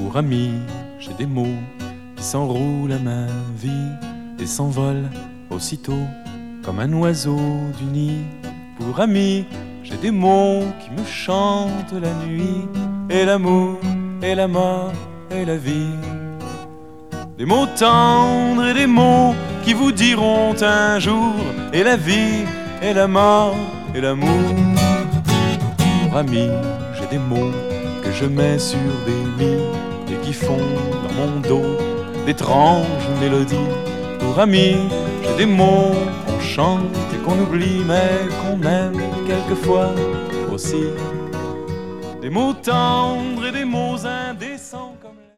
Pour amis, j'ai des mots qui s'enroulent à ma vie et s'envolent aussitôt comme un oiseau du nid. Pour amis, j'ai des mots qui me chantent la nuit, et l'amour, et la mort, et la vie. Des mots tendres et des mots qui vous diront un jour, et la vie, et la mort, et l'amour. Pour amis, j'ai des mots que je mets sur des lits et qui font dans mon dos d'étranges mélodies. Pour amis, j'ai des mots qu'on chante et qu'on oublie, mais qu'on aime quelquefois aussi. Des mots tendres et des mots indés.